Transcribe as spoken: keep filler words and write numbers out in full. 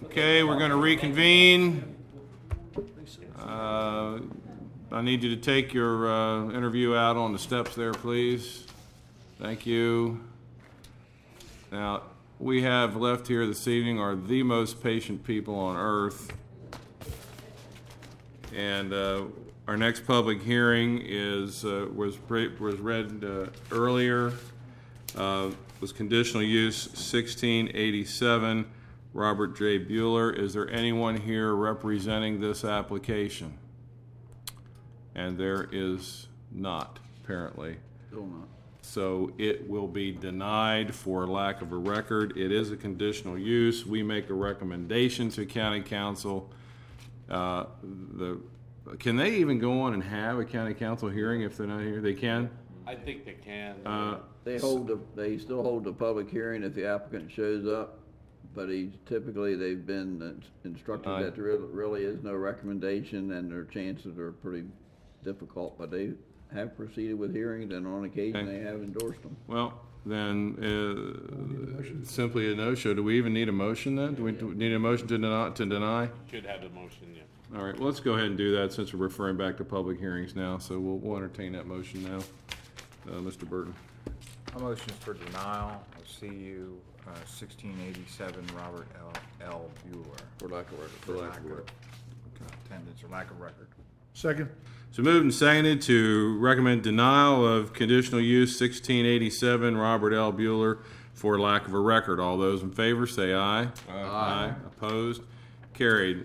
Okay, we're going to reconvene. Uh, I need you to take your uh, interview out on the steps there, please. Thank you. Now, we have left here this evening are the most patient people on earth. And uh, our next public hearing is uh, was re- was read uh, earlier. Uh, was conditional use sixteen eighty-seven, Robert J. Bueller. Is there anyone here representing this application? And there is not, apparently. Still not. So it will be denied for lack of a record. It is a conditional use. We make a recommendation to county council. Uh, the can they even go on and have a county council hearing if they're not here? They can? I think they can. Uh, They hold the, they still hold the public hearing if the applicant shows up, but he's, typically they've been instructed Aye. that there really, really is no recommendation and their chances are pretty difficult, but they have proceeded with hearings and on occasion Okay. they have endorsed them. Well, then uh, simply a no-show. Do we even need a motion then? Do we, do we need a motion to deny? To deny? Should have the motion, yeah. All right, well, let's go ahead and do that since we're referring back to public hearings now. So we'll, we'll entertain that motion now. Uh, Mister Burton. My motion is for denial of C U uh, sixteen eighty-seven Robert L. L. Bueller. For lack of record. For lack of attendance or lack of record. Second. So moved and seconded to recommend denial of conditional use sixteen eighty-seven Robert L. Bueller for lack of a record. All those in favor say aye. Aye. Opposed? Carried.